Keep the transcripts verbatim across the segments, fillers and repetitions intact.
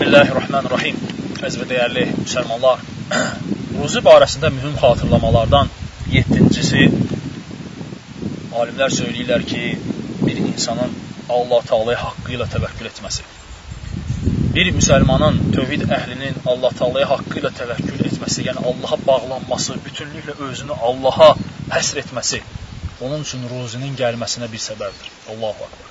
Bismillahirrahmanirrahim. Əziz və dəyərli müsəlmanlar, ruzi barəsində mühüm xatırlamalardan yeddincisi, alimlər söyləyirlər ki, bir insanın Allah Taalaya haqqı ilə təvəkkül etməsi. Bir müsəlmanın, tövhid əhlinin Allah Taalaya haqqı ilə təvəkkül etməsi, yəni Allaha bağlanması, bütünlüklə özünü Allaha həsr etməsi, onun üçün ruzinin gəlməsinə bir səbəbdir. Allahu Akbar.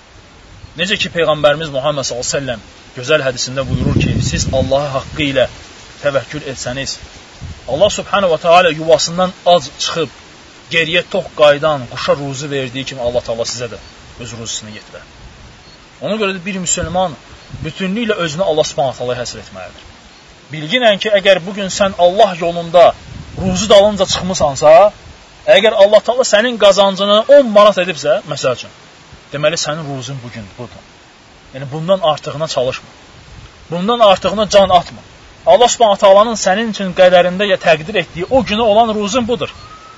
Necə ki, Peyğəmbərimiz Muhammed sallallahu əleyhi və səlləm gözəl hədisində buyurur ki, siz Allaha haqqı ilə təvəkkül etsəniz, Allah subhanahu wa ta'ala yuvasından ac çıxıb, geriyə tox qaydan, quşa ruzi verdiyi kimi Allah Taala sizə də öz ruzisini yetirər. Ona görə də bir müsəlman bütünlüklə özünü Allah subhanahu wa ta'alaya həsr etməlidir. Bilginən ki, əgər bugün sən Allah yolunda ruzi dalınca çıxmısansa, əgər Allah Taala sənin qazancını on manat edibsə, məsəl üçün, deməli sənin ruzin bugün budur. Yəni bundan artığına çalışma. Bundan artığına can atma. Allah Subhanahu taalanın sənin üçün qədərində ya təqdir etdiyi o günə olan ruzin budur.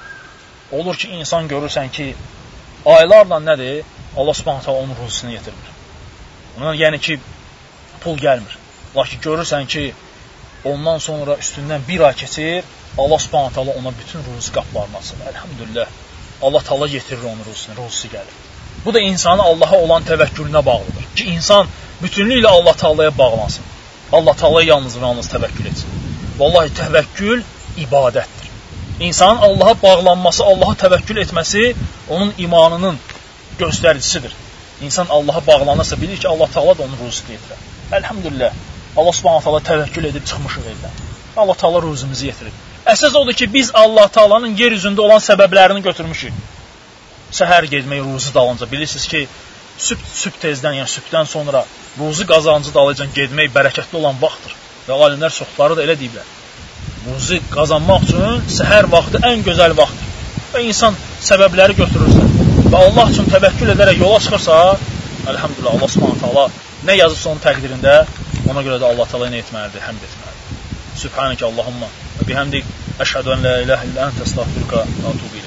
Olur ki, insan görürsən ki, aylarla nədir? Allah Subhanahu taala onun ruzisini yetirmir. Ona yəni ki, pul gəlmir. Lakin görürsən ki, ondan sonra üstündən bir ay keçir, Allah Subhanahu taala ona bütün ruzi qapılarını açır. Elhamdülillah. Allah Taala yetirir onun ruzisini, ruzisi gəlir. Bu da insanın Allaha olan təvəkkülünə bağlıdır. Ki, insan bütünlüklə Allah Taalaya bağlansın. Allah Taalaya yalnız və yalnız təvəkkül etsin. Vallahi təvəkkül ibadətdir. İnsanın Allaha bağlanması, Allaha təvəkkül etməsi onun imanının göstəricisidir. İnsan Allaha bağlanırsa bilir ki, Allah Taala da onun ruzisini yetirir. Elhamdülillah. Allah Subhanahu taala təvəkkül edib çıxmışıq evdən. Allah Taala ruzimizi yetirir. Əsas odur ki, biz Allah Taalanın yer üzündə olan səbəblərini götürmüşük. Səhər getmək ruzi dalınca. Bilirsiniz ki, sübh, sübh tezdən, yəni sübhdən sonra ruzi qazancı dalıcan getmək bərəkətli olan vaxtdır. Və alimlər çoxları da elə deyiblər. Ruzi qazanmaq üçün səhər vaxtı ən gözəl vaxtdır. Və insan səbəbləri götürürsə və Allah üçün təvəkkül edərək yola çıxırsa, elhamdülillah, Allah Subhanahu taala nə yazıbsa onun təqdirində, ona görə də Allah Taala nə etməlidir? Həmd etməlidir. Sübhanəkə Allahumma və bihamdik, əşhədu ən la ilahə illə əntə, əstəğfiruka və etûbü ilayk.